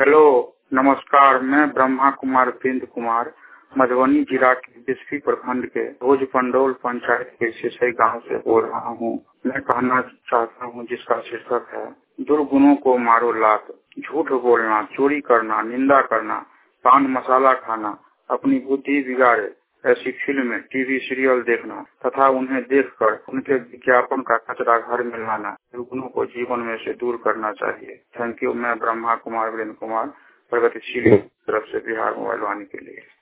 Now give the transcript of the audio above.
Hello, नमस्कार। मैं ब्रह्मा कुमार वीरेंद्र कुमार मधुबनी जिला के बिस्फी प्रखंड के भोज पंडौल पंचायत के सिसई गांव से बोल रहा हूं। मैं कहना चाहता हूं जिसका शीर्षक है दुर्गुणों को मारो लात। झूठ बोलना, चोरी करना, निंदा करना, पान मसाला खाना, अपनी बुद्धि बिगाड़े ऐसी फिल्म, टीवी सीरियल देखना तथा उन्हें देखकर उनके विज्ञापन का कचरा घर में लाना, दुर्गुणों को जीवन में से दूर करना चाहिए। Thank you. मैं ब्रह्मा कुमार वीरेंद्र कुमार, प्रगतिशील तरफ से बिहार मोबाइल वाणी के लिए।